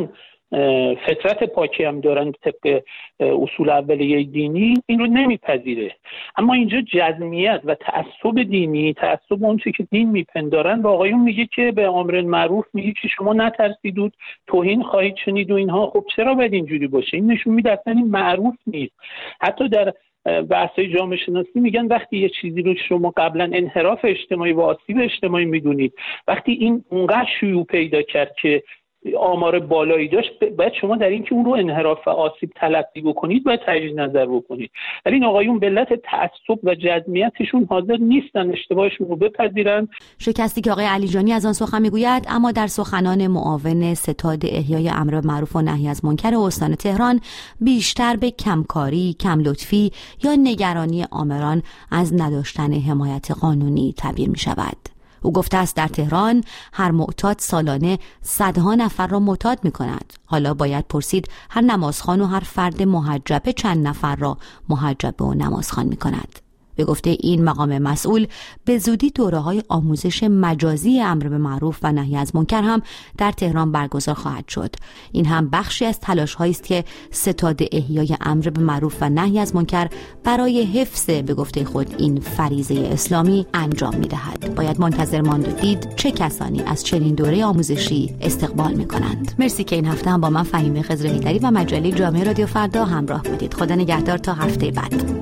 فطرت پاکی هم دارن طبق اصول اولیه دینی، این رو نمیپذیره. اما اینجا جزمیت و تعصب دینی، تعصب اون چیزی که دین میپندارن، با آقایون میگه که به امر معروف میگه که شما نترسید و توهین خواهید شنید و اینها. خب چرا باید اینجوری باشه؟ این نشون میده اصلا این معروف نیست. حتی در بحث‌های جامعه شناسی میگن وقتی یه چیزی رو شما قبلا انحراف اجتماعی و آسیب اجتماعی میدونید، وقتی این اونقدر شیوع پیدا کرد که آمار بالایی داشت، باید شما در این که اون رو انحراف و آسیب تلقی بکنید باید تجدید نظر بکنید. ولی این آقایون به علت تعصب و جزمیتشون حاضر نیستن اشتباهشون رو بپذیرن. شکستی که آقای علیجانی از آن سخن میگوید، اما در سخنان معاون ستاد احیای امر معروف و نهی از منکر استان تهران بیشتر به کمکاری، کم لطفی یا نگرانی آمران از نداشتن حمایت قانونی تعبیر می شود. او گفته است در تهران هر معتاد سالانه صدها نفر را معتاد می کند. حالا باید پرسید هر نمازخوان و هر فرد محجبه چند نفر را محجبه و نمازخوان می کند. به گفته این مقام مسئول به زودی دوره‌های آموزش مجازی امر به معروف و نهی از منکر هم در تهران برگزار خواهد شد. این هم بخشی از تلاش‌هایی است که ستاد احیای امر به معروف و نهی از منکر برای حفظ به گفته خود این فریضه اسلامی انجام می‌دهد. باید منتظر ماند و دید چه کسانی از چنین دوره آموزشی استقبال می‌کنند. مرسی که این هفته هم با من فهیمه خضرهیدری و مجله جامعه رادیو فردا همراه بودید. خدا نگهدار تا هفته بعد.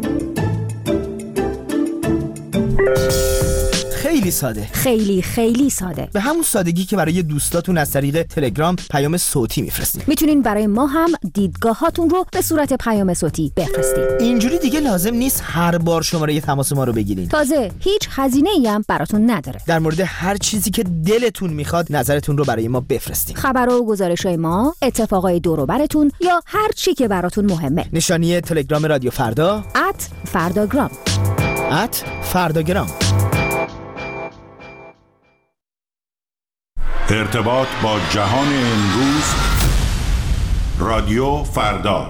خیلی ساده، خیلی خیلی ساده، به همون سادگی که برای دوستاتون از طریق تلگرام پیام صوتی میفرستین. میتونین برای ما هم دیدگاهاتون رو به صورت پیام صوتی بفرستین. اینجوری دیگه لازم نیست هر بار شماره تماس ما رو بگیرین. تازه هیچ هزینه‌ای هم براتون نداره. در مورد هر چیزی که دلتون میخواد نظرتون رو برای ما بفرستین. خبر و گزارش‌های ما، اتفاقای دور و براتون یا هر چی که براتون مهمه. نشانی تلگرام رادیو فردا ات فرداگرام ات فرداگرام. ارتباط با جهان امروز. رادیو فردا.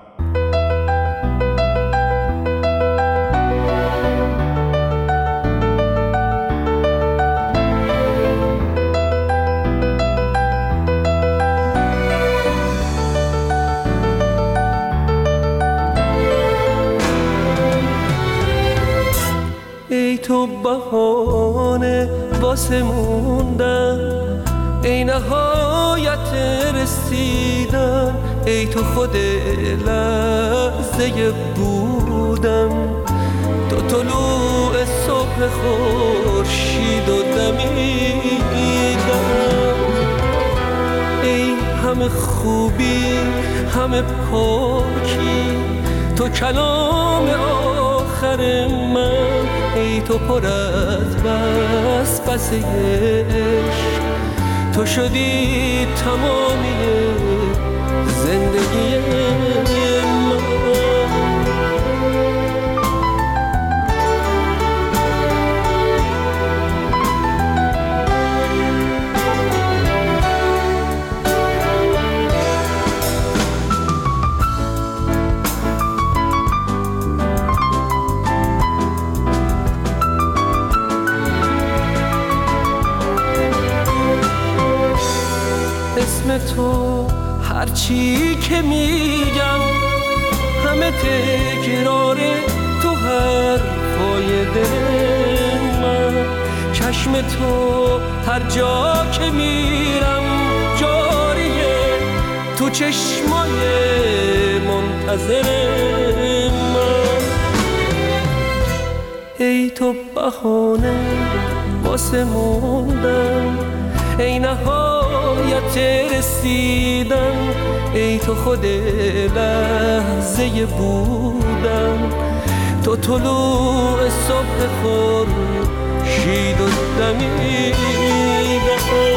ای تو بهانه واسه موندن، ای نهایت رسیدن، ای تو خود لحظه بودن، تو طلوع صبح خورشید و دمیدن. ای همه خوبی همه پاکی، تو کلام آخر من، ای تو پر از بس بس عشق، تو شدی تمامی زندگی من. اسم تو هرچی که میگم همه تکرار تو حرفای دل من. چشم تو هر جا که میرم جاریه، تو چشمای منتظر من. ای تو بهانه واسه موندن، ای نهایت رسیدن، ای تو خود لحظه بودن، تو طلوع صبح خورشید و دمیدن.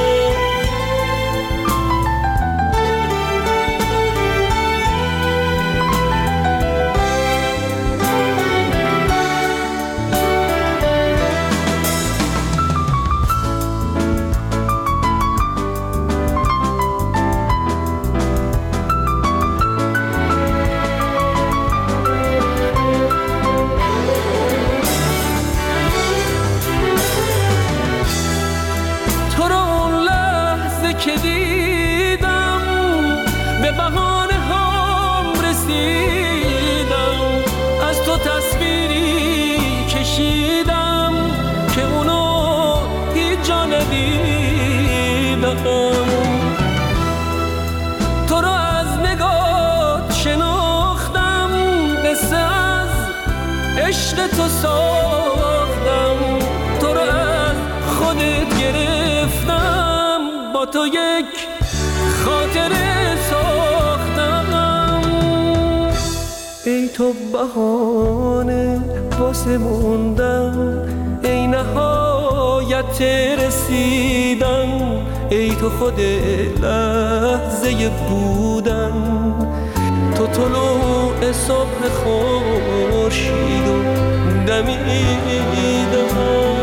که دیدم به بهانه هم رسیدم، از تو تصویری کشیدم که اونو هیچ جا ندیدم. تو رو از نگات شناختم، قصه از عشق تو ساختم، تو رو از خودت گرفتم، با تو یک خاطره ساختم. ای تو بهانه واسه موندن، ای نهایت رسیدن، ای تو خود لحظه بودن، تو طلوع صبح خورشید و دمیدن.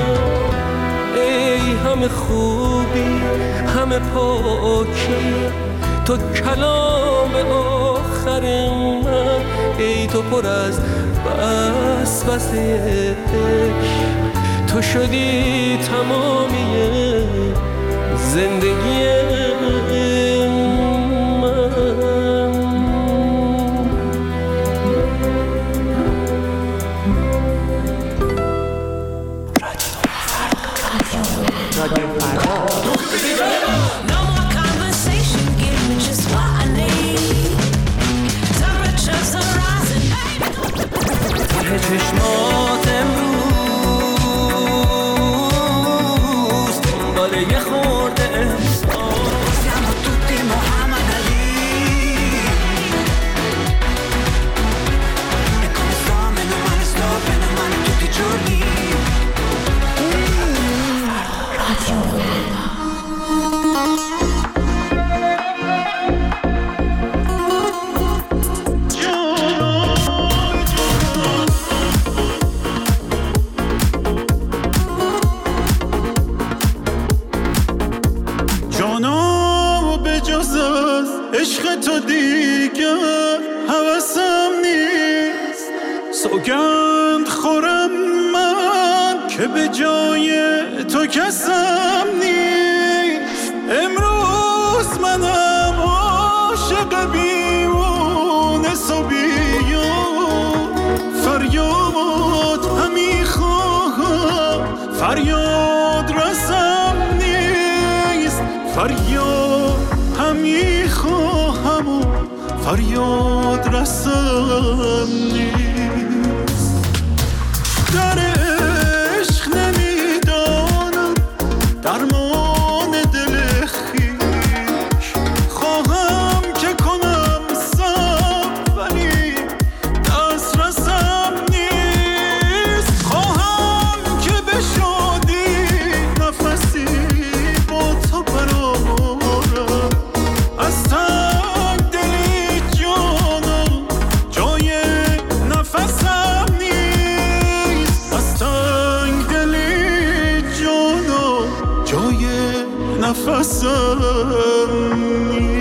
ای همه خوبی همه پاکی، تو کلام آخر من، ای تو پر از بس بس عشق، تو شدی تمامی زندگی چشمات امروز دنبال یه خورده احساس به جز از عشق تو دیگر هوسم نیست. سوگند خورم من که به جای تو کسم نیست. امروز منم عاشق بیمونه صبیان، فریاد همی خواهم فریاد رسم نیست. فریاد همی خواهم و فریاد رسم نیست. در عشق نمیدانم درمان دل خویش، خواهم که کنم صبر ولی دست رسم نیست. خواهم که به شادی نفسی با تو برارم، از تنگ دلی جانم جای نفسم نیست. از تنگ دلی جانم جای نفسم نیست.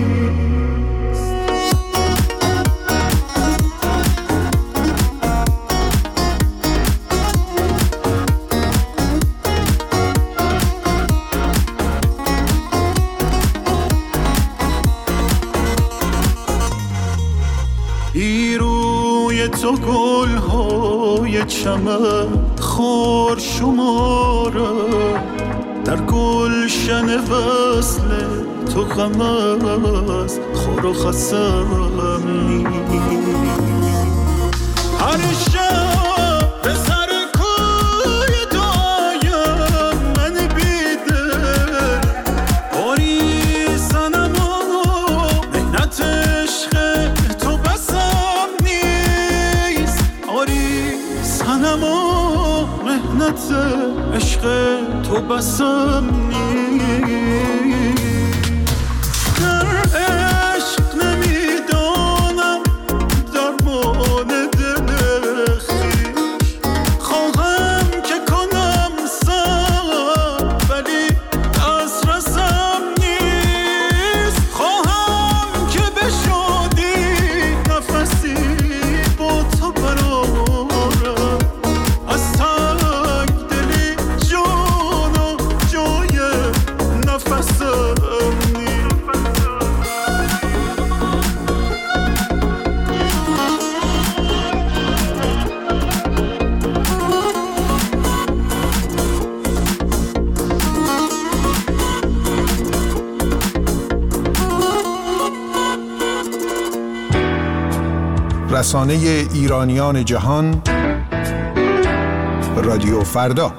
روی تو گل‌های چمن خار شماره، در گلشن وصل تو غم از خور و خسم نیست. هر شب به سر کوی تو آیم من بیدل، باری سنم و مهنت عشق تو بسم نیست. آری سنم و مهنت عشق تو بسم نیست. در عشق نمیدانم درمان دل خویش، خواهم که کنم صبر ولی دست رسم نیست. خواهم که به شادی نفسی با تو برارم، از تنگ دلی جانم جای نفسم نیست. رسانه ایرانیان جهان، رادیو فردا.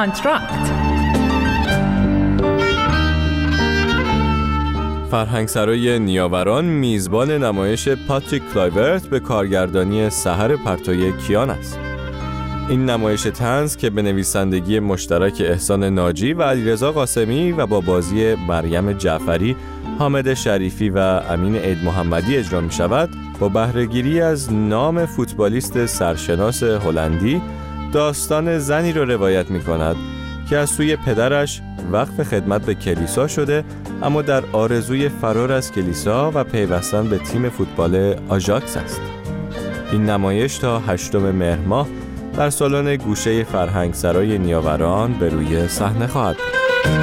آنتراکت. فرهنگسرای نیاوران میزبان نمایش پاتریک کلایورت به کارگردانی سحر پرتوی کیان است. این نمایش طنز که به نویسندگی مشترک احسان ناجی و علیرضا قاسمی و با بازی مریم جعفری، حامد شریفی و امین عید محمدی اجرا می شود، با بهره‌گیری از نام فوتبالیست سرشناس هلندی داستان زنی را روایت می کند که از سوی پدرش وقف خدمت به کلیسا شده، اما در آرزوی فرار از کلیسا و پیوستن به تیم فوتبال آژاکس است. این نمایش تا هشتم مهر ماه در سالن گوشه فرهنگسرای نیاوران به روی صحنه خواهد بود.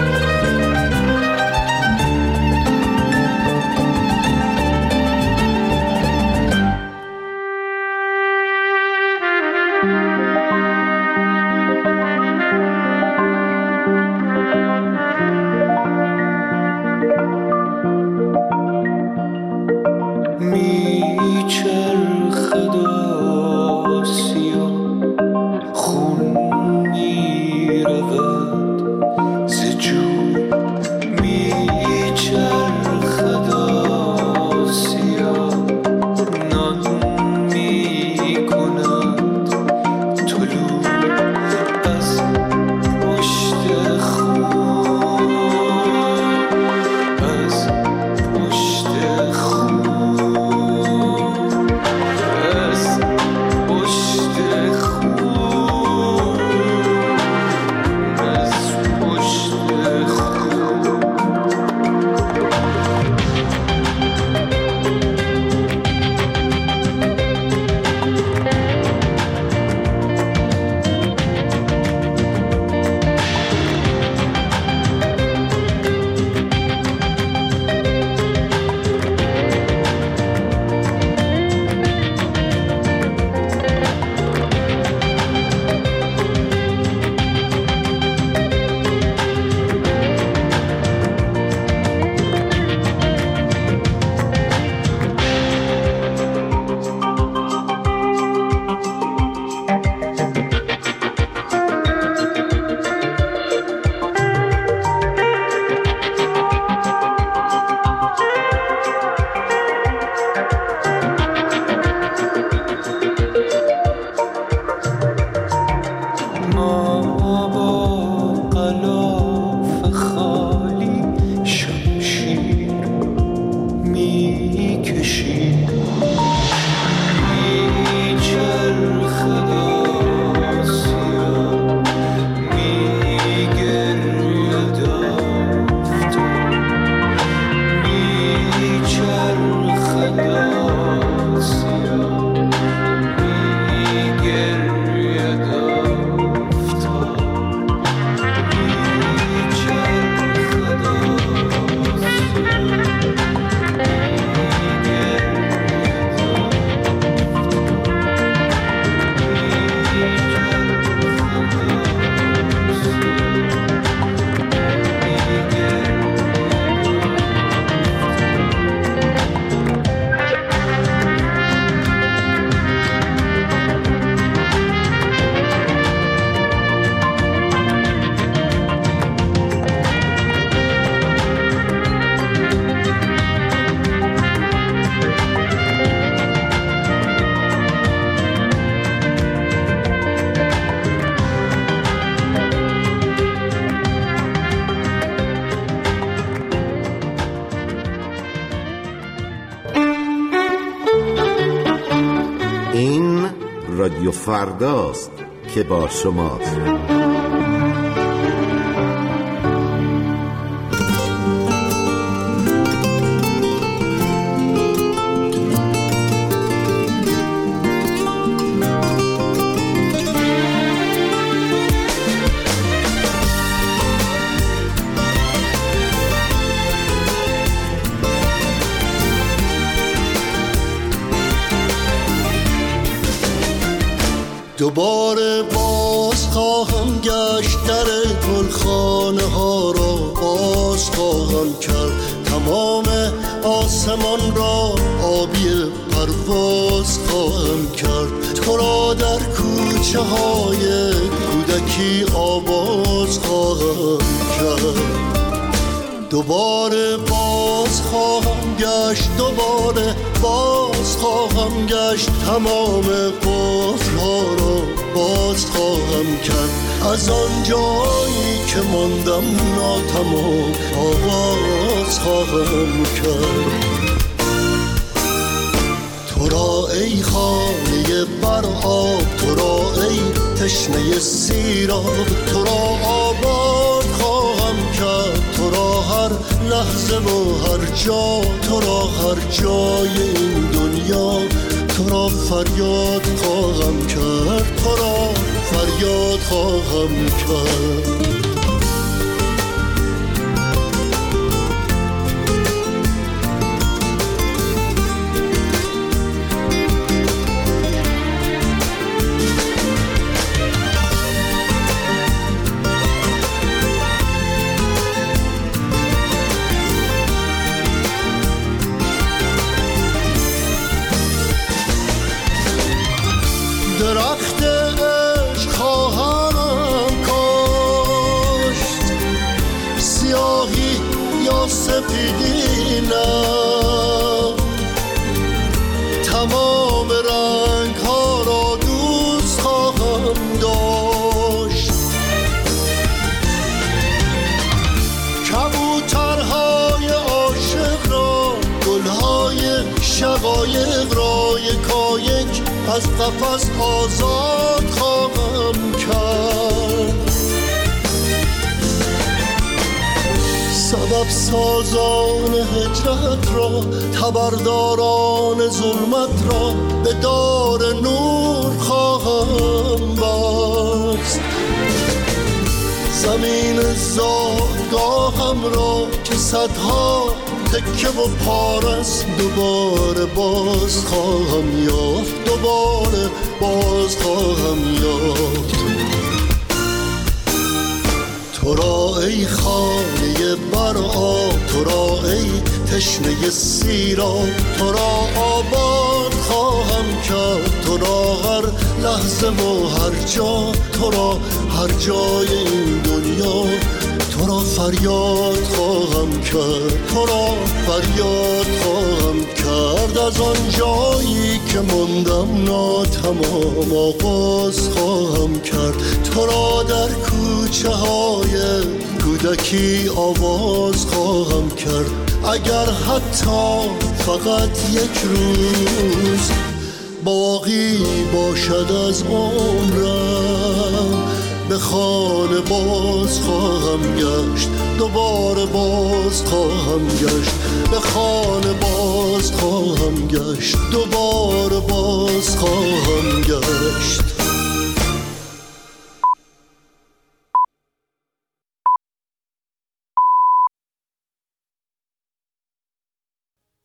رادیو فرداست که با شماست. دوباره باز خواهم گشت در گلخانه ها را باز خواهم کرد تمام آسمان را آبی پرواز خواهم کرد، تو را در کوچه های کودکی آواز خواهم کرد. دوباره باز خواهم گشت، دوباره باز خواهم گشت، تمام قفل‌ها را باز خواهم کرد. از آن جایی که ماندم ناتمام آغاز خواهم کرد. تو را ای خانه بر آب، تو را ای تشنه سیراب، تو را آباد خواهم کرد، تو را هر لحظه و هر جا، تو را هر جای این دنیا، تو را فریاد خواهم کرد، تو را فریاد خواهم کرد. درخت عشق خواهم کاشت، سیاهی یا سپیدی نه، تمام رنگ ها را دوست خواهم داشت. کبوترهای عاشق را، گلهای شقایق را یکایک از قفس آزاد خواهم کرد. سبب سازان هجرت را، تبرداران ظلمت را به دار نور خواهم بست. زمین زادگاهم را که صدها تکه و پارست، دوباره باز خواهم یافت، دوباره باز خواهم یافت. تو را ای خانه بر آب، تو را ای تشنه سیراب، تو را آباد خواهم کرد، تو را هر لحظه و هر جا، تو را هر جای این دنیا، تو را فریاد خواهم کرد، تو را فریاد خواهم کرد. از آن جایی که ماندم ناتمام آغاز خواهم کرد، تو را در کوچه های کودکی آواز خواهم کرد. اگر حتی فقط یک روز باقی باشد از عمرم، به خانه باز خواهم گشت، دوباره باز خواهم گشت، به خانه باز خواهم گشت، دوباره باز خواهم گشت.